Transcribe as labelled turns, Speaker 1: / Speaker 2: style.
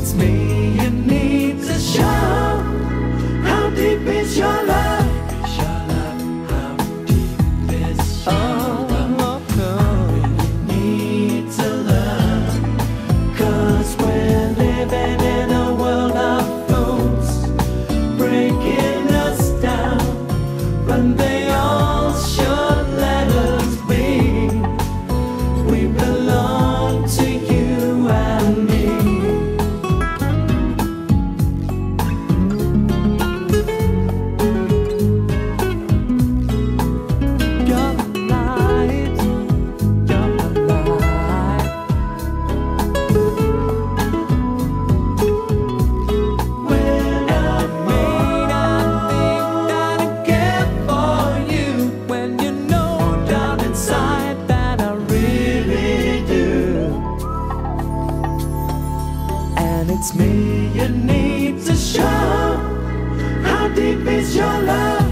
Speaker 1: it's me you need to show. How deep is your love? How deep is your love? You need to learn, 'cause we're living in a world of fools, breaking us down when they all should let us be. We belong to you and me. You're alive, you're alive. When I made, I think that I care for you. When you know down inside that I really do. And it's me you need to show. How deep is your love?